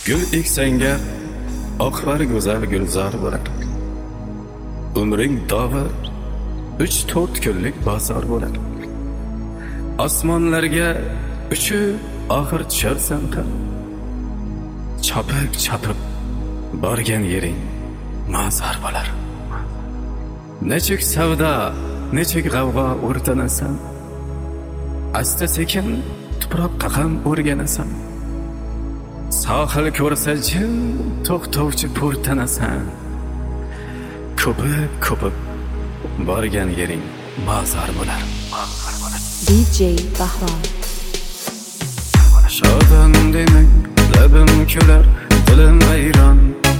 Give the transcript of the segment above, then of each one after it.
Gul eksanga oqbar go'zal gulzor bo'lar. Umring davr 3-4 kunlik bozor bo'lar. Osmonlarga uchib oxir tusharsan qal. Chopib borgan yering mazar bo'lar. Nechuk savdo, nechuk g'avg'o o'rtanasan. Asta sekin tuproqqa ham o'rganasan. Sohil ko'rsa jim to'xtovchi po'rtanasan. Ko'pib borgan yering mazar bo'lar. DJ Bahrom. Shodon demang, labim kular, dilim vayron.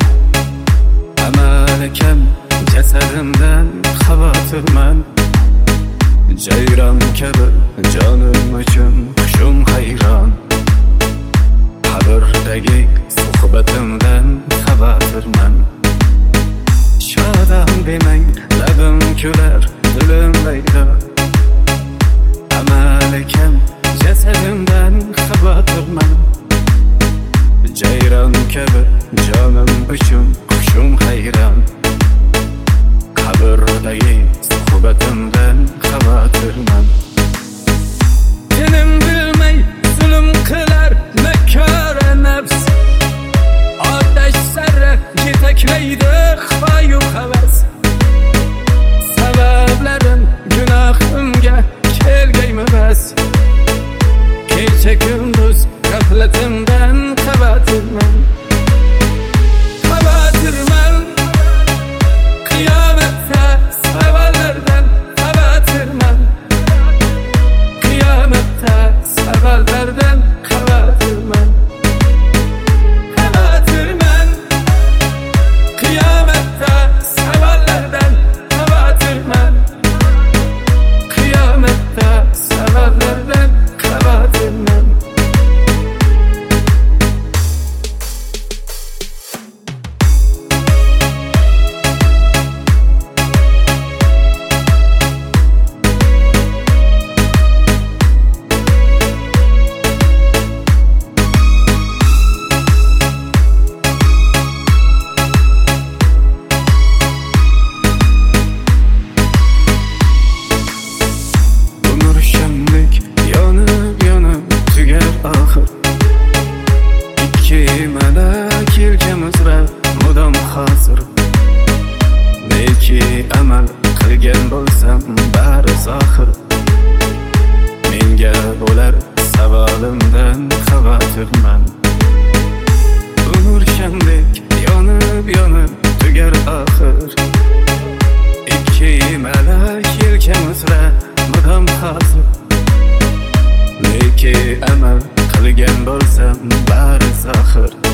Amali kam jasadimdan xavotirman. Jayron kabi jonim uchun hushim hayron. Qabrdagi suhbatimdan xavotirman. Shodon demang, labim kular, dilim vayron. Amali kam jasadimdan xavotirman. Jayron kabi jonim uchun hushim hayron. Qabrdagi suhbatimdan xavotirman. Tinim bilmay zulm qilar makara nafs. Otash sari yetaklaydi xifoyu havas. Sabablarim gunohimga kelgaymi bas. Kecha kunduz g'aflatimdan xavotirman. Qiyomatda savollardan xavotirman. Qiyomatda savollardan xavotirman. Qiyomatda savollardan xavotirman. Qiyomatda savollardan xavotirman. Neki amal qilgan bo'lsam bari zohir. Menga bo'lar savolimdan xavotirman. Umr shamdek yonib tugar oxir. Ikki malak yelkamizda mudom hozir. Neki amal qilgan bo'lsam bari zohir.